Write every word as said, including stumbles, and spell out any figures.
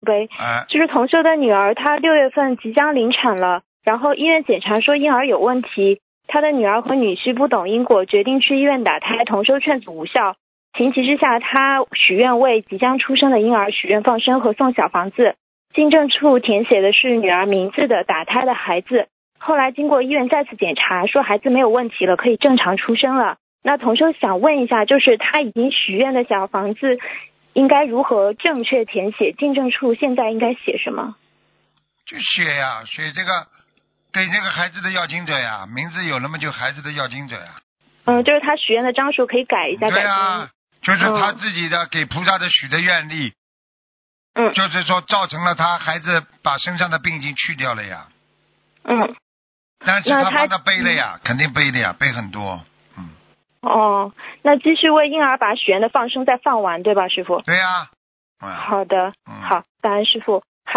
悲。 哎， 就是同修的女儿，她六月份即将临产了，然后医院检查说婴儿有问题，她的女儿和女婿不懂因果，决定去医院打胎，同修劝阻无效。情急之下，她许愿为即将出生的婴儿许愿放生和送小房子，进证处填写的是女儿名字的打胎的孩子。后来经过医院再次检查，说孩子没有问题了，可以正常出生了。那同修想问一下，就是他已经许愿的小房子应该如何正确填写？进证处现在应该写什么？ 就写呀，写这个给这个孩子的要经者呀，名字有了嘛，就孩子的要经者呀。 嗯，就是他许愿的张数可以改一下， 对改呀， 成就是他自己的、嗯、给菩萨的许的愿力， 嗯， 就是说造成了他孩子把身上的病已经去掉了呀。 嗯， 但是他帮他背了呀，肯定背的呀，背很多。嗯。 哦，那继续为婴儿把许愿的放生再放完，对吧，师傅？ 对呀。 嗯、好的， 嗯、 好，感恩师傅。